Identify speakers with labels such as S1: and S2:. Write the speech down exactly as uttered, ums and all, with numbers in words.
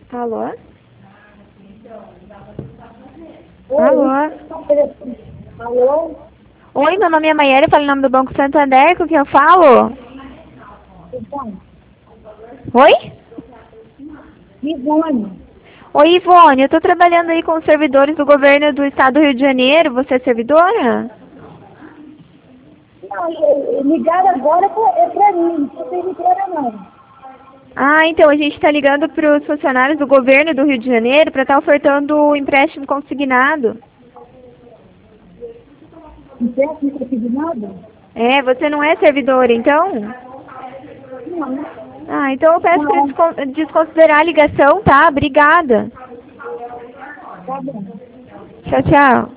S1: Alô?
S2: Oi.
S1: Alô?
S2: Alô?
S1: Oi, meu nome é Maiara, eu falo em nome do Banco Santander, com quem eu falo?
S2: Então,
S1: Oi?
S2: Ivone.
S1: Oi, Ivone, eu tô trabalhando aí com os servidores do governo do estado do Rio de Janeiro, você é servidora?
S2: Não, eu- eu- ligaram agora pra- é pra mim, não sou servidora não.
S1: Ah, então a gente está ligando para os funcionários do governo do Rio de Janeiro para estar ofertando o empréstimo consignado.
S2: Não peço, não preciso nada?
S1: É, você não é servidora, então?
S2: Não.
S1: Ah, então eu peço para
S2: Não.
S1: descon- desconsiderar a ligação, tá? Obrigada.
S2: Tá bom.
S1: Tchau, tchau.